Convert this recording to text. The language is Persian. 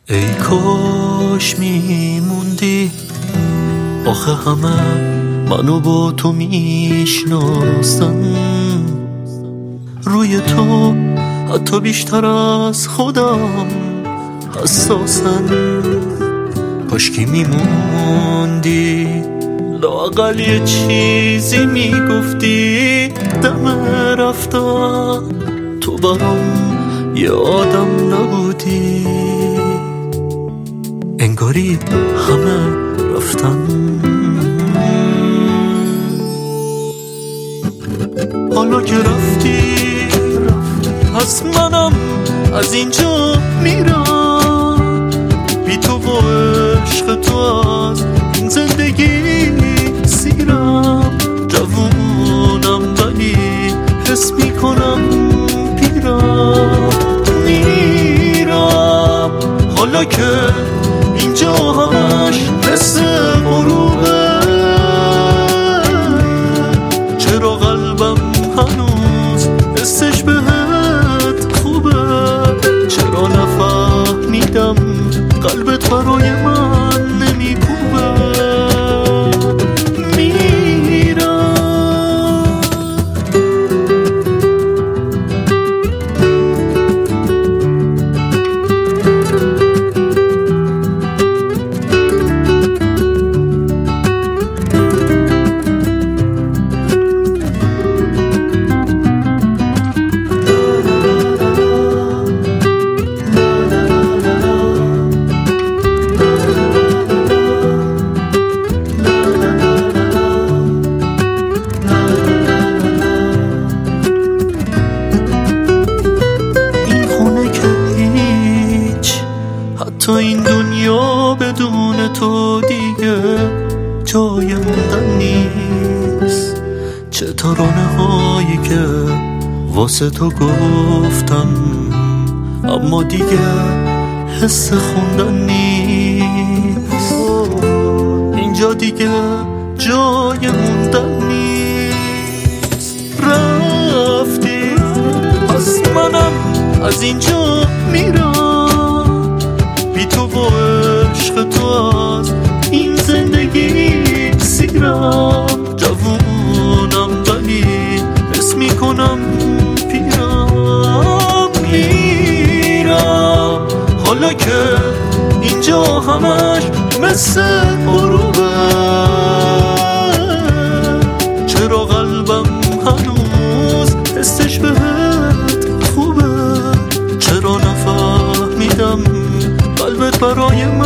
ای کاش میموندی، آخه همه منو با تو میشناسن، روی تو حتی بیشتر از خودم حساسن. کاشکی میموندی، لااقل یه چیزی میگفتی. دم رفتن تو برام یه آدم نبودی، انگاری همه رفتن. حالا که رفتی پس منم از اینجا میرم، بی تو و عشق تو از این زندگی سیرم. جوونم ولی حس میکنم پیرم، میرم. حالا که اینجا همش مثل غروبه، چرا قلبم هنوز حسش بهت خوبه؟ چرا نفهمیدم قلبت برای من نمیکوبه؟ تو این دنیا بدون تو دیگه جای موندن نیست. چه ترانه هایی که واسه تو گفتم، اما دیگه حس خوندن نیست. اینجا دیگه جای موندن نیست. رفتی پس منم از اینجا میرم، تو با عشق تو از این زندگی سیرم. جوونم ولی حس میکنم پیرم، میرم. حالا که اینجا همش مثل غروبه، چرا قلبم هنوز حسش بهت خوبه؟ چرا نفهمیدم قلبت برای من